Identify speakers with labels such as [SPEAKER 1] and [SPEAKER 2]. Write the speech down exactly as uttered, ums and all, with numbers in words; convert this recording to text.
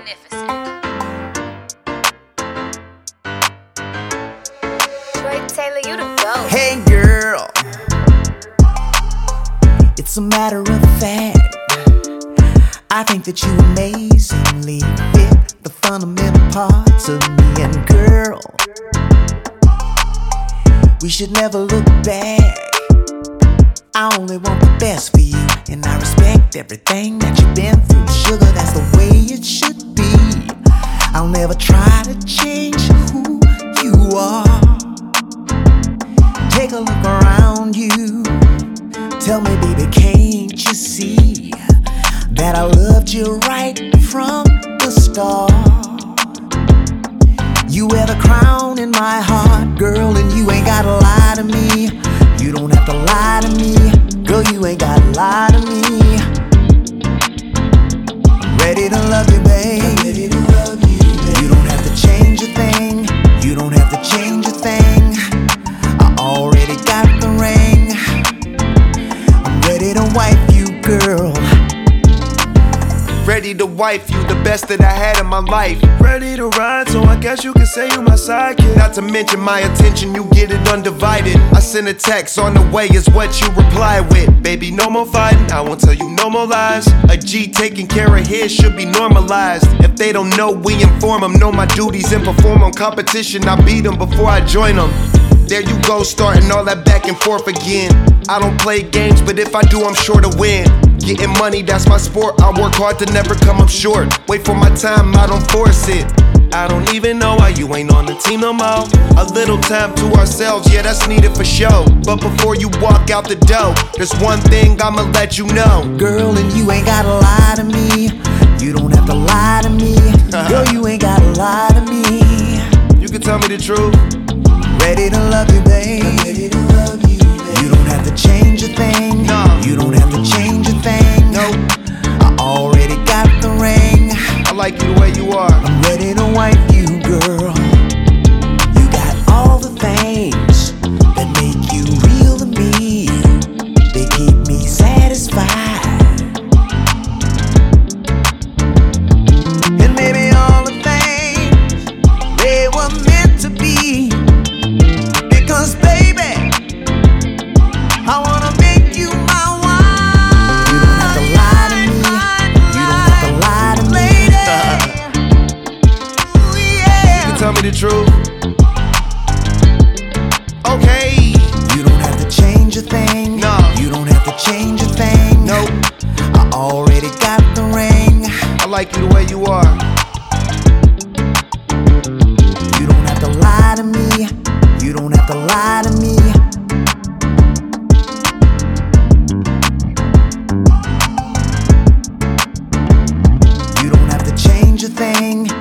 [SPEAKER 1] magnificent. Troy Taylor, you the GOAT.
[SPEAKER 2] Hey girl, it's a matter of fact, I think that you amazingly fit the fundamental parts of me. And girl, we should never look back. I only want the best for you, and I respect everything that you've been through. Sugar, that's the way it should be. I'll never try to change who you are. Take a look around you. Tell me, baby, can't you see that I loved you right from the start? You wear the crown in my heart, girl, and you ain't gotta lie to me. You don't have to lie to me, girl, you ain't gotta lie to me. I'm ready to love you, babe. I'm ready to love you, babe. You don't have to change a thing. You don't have to change a thing. I already got the ring. I'm ready to wife you, girl.
[SPEAKER 3] Ready to wife you, the best that I had in my life.
[SPEAKER 4] Ready to ride, so I guess you can say you my sidekick.
[SPEAKER 3] Not to mention my attention, you get it undivided. I send a text, on the way is what you reply with.
[SPEAKER 4] Baby, no more fighting, I won't tell you no more lies.
[SPEAKER 3] A G taking care of his should be normalized. If they don't know, we inform them. Know my duties and perform on competition. I beat them before I join them. There you go, starting all that back and forth again. I don't play games, but if I do, I'm sure to win. Getting money, that's my sport. I work hard to never come up short. Wait for my time, I don't force it.
[SPEAKER 4] I don't even know why you ain't on the team no more.
[SPEAKER 3] A little time to ourselves, yeah, that's needed for show. But before you walk out the door, there's one thing I'ma let you know.
[SPEAKER 2] Girl, and you ain't gotta lie to me. You don't have to lie to me. Girl, you ain't gotta lie to me.
[SPEAKER 3] You can tell me the truth.
[SPEAKER 2] Ready to love you, babe. Ready to love you, babe. You don't have to change a thing.
[SPEAKER 3] No.
[SPEAKER 2] You don't have to change a thing.
[SPEAKER 3] Nope.
[SPEAKER 2] I already got the ring.
[SPEAKER 3] I like you the way you are.
[SPEAKER 2] I'm ready to wife you, girl. You got all the things that make you real to me. They keep me satisfied. And maybe all the things, they were meant to be. Because baby, I wanna make you my wife. You don't have to lie to me. You don't have to lie to me. Ooh, yeah.
[SPEAKER 3] You can tell me the truth. Okay.
[SPEAKER 2] You don't have to change a thing.
[SPEAKER 3] No.
[SPEAKER 2] You don't have to change a thing.
[SPEAKER 3] Nope.
[SPEAKER 2] I already got the ring.
[SPEAKER 3] I like you the way you are.
[SPEAKER 2] You don't have to lie to me. You don't have to lie to me. You don't have to change a thing.